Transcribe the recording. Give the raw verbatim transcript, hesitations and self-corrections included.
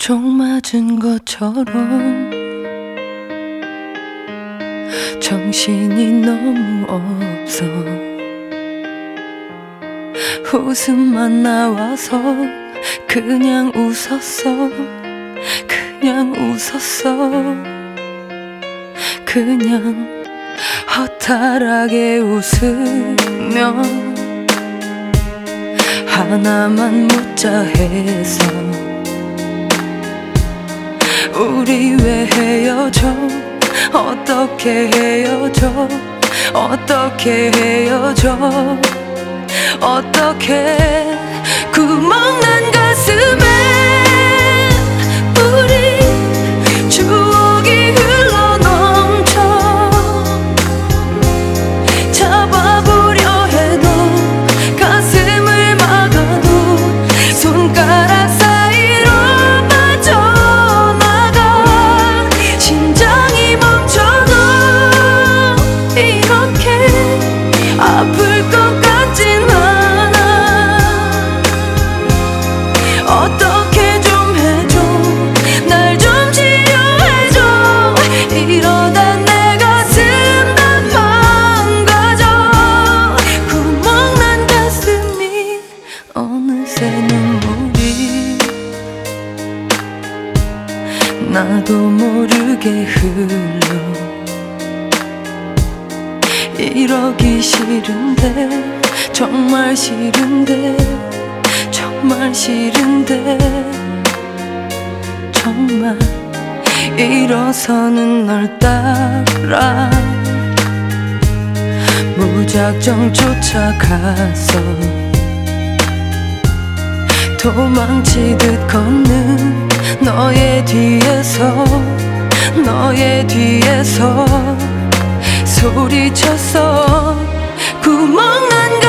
총 맞은 것처럼 정신이 너무 없어. 웃음만 나와서 그냥 웃었어. 그냥 웃었어. 그냥 허탈하게 웃으며 하나만 묻자 해서 우리 왜 헤어져? 어떻게 헤어져? 어떻게 헤어져? 어떻게 구멍난 가슴에 우리 추억이 흘러넘쳐 잡아보려 해도 가슴을 막아도 손가락 사이로 빠져나가 심장이 멈춰도 이렇게 아플 것 같진 않아. 어떻게 좀 해줘. 날 좀 치료해줘. 이러다 내 가슴 다 망가져. 구멍난 가슴이 어느새 눈물이 나도 모르게 흘러. 이러기 싫은데 정말 싫은데 정말 싫은데 정말 일어서는 널 따라 무작정 쫓아가서 도망치듯 걷는 너의 뒤에서 너의 뒤에서 소리쳤어. 구멍난